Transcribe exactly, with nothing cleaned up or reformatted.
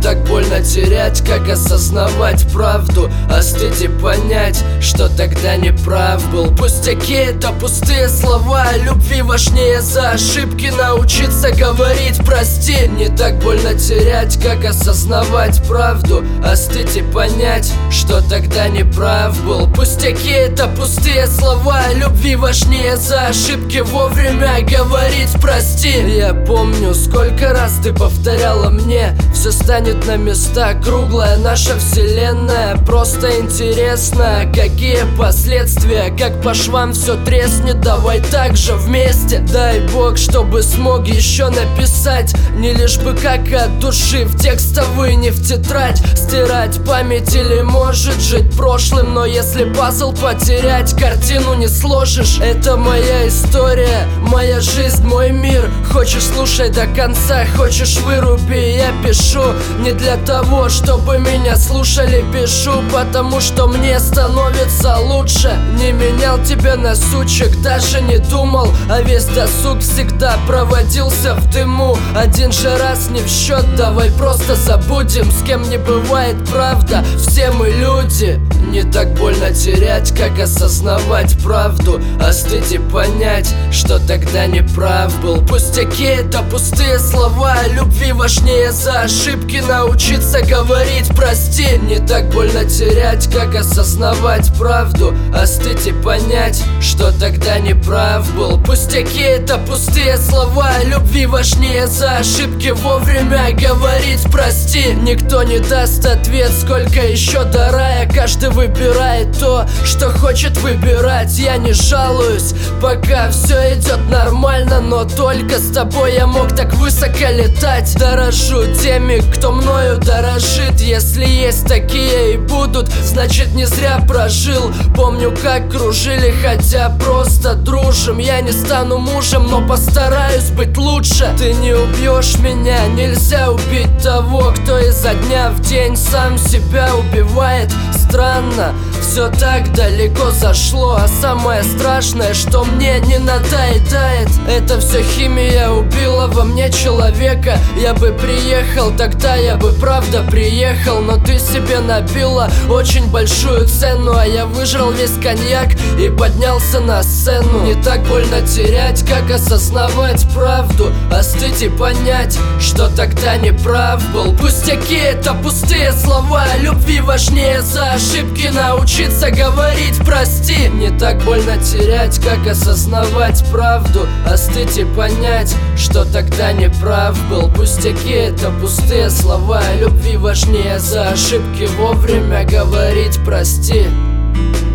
так больно терять, как осознавать правду, остыть и понять, что тогда не прав был. Пустяки — это пустые слова, любви важнее за ошибки научиться говорить прости. Не так больно терять, как осознавать правду, остыть и понять, что тогда не прав был. Пустяки — это пустые слова, любви важнее за ошибки вовремя говорить прости. Я помню, сколько раз ты повторяла мне: все станет на места, круглая наша вселенная. Просто интересно, какие последствия, как по швам все треснет. Давай так же вместе, дай Бог, чтобы смог еще написать, не лишь бы как от души, в текстовый, не в тетрадь. Стирать память или может жить прошлым, но если пазл потерять, картину не сложишь. Это моя история, моя жизнь, мой мир. Хочешь — слушай до конца, хочешь — выруби. Я пишу не для того, чтобы меня слушали, пишу потому что мне становится лучше. Не менял тебя на сучек, даже не думал, а весь досуг всегда проводился в дыму. Один же раз не в счет, давай просто забудем, с кем не бывает правда, все мы люди. Не так больно терять, как осознавать правду, остыть и понять, что тогда не прав был. Пустяки — это пустые слова, любви важнее за ошибки научиться говорить прости. Не так больно терять, как осознавать правду, остыть и понять, что тогда не прав был. Пустяки — это пустые слова, любви важнее за ошибки вовремя говорить прости. Никто не даст ответ, сколько еще до рая, каждый выбирает то, что хочет выбирать. Я не жалуюсь, пока все идет нормально, но только с тобой я мог так высоко летать. Дорожу теми, кто мною дорожит, если есть такие и будут, значит не зря прожил. Помню, как кружили, хотя просто дружим. Я не стану мужем, но постараюсь быть лучше. Ты не убьешь меня, нельзя убить того, кто изо дня в день сам себя убивает. Странно, все так далеко зашло, а самое страшное, что мне не надоедает. Это все химия убила во мне человека. Я бы приехал, тогда я бы правда приехал, но ты себе набила очень большую цену, а я выжрал весь коньяк и поднялся на сцену. Не так больно терять, как осознавать правду, остыть и понять, что тогда не прав был. Пустяки — это пустые слова, любви важнее за ошибки научиться говорить прости. Не так больно терять, как осознавать правду, остыть и понять, что тогда не прав был. Пустяки — это пустые слова, любви важнее за ошибки вовремя говорить прости.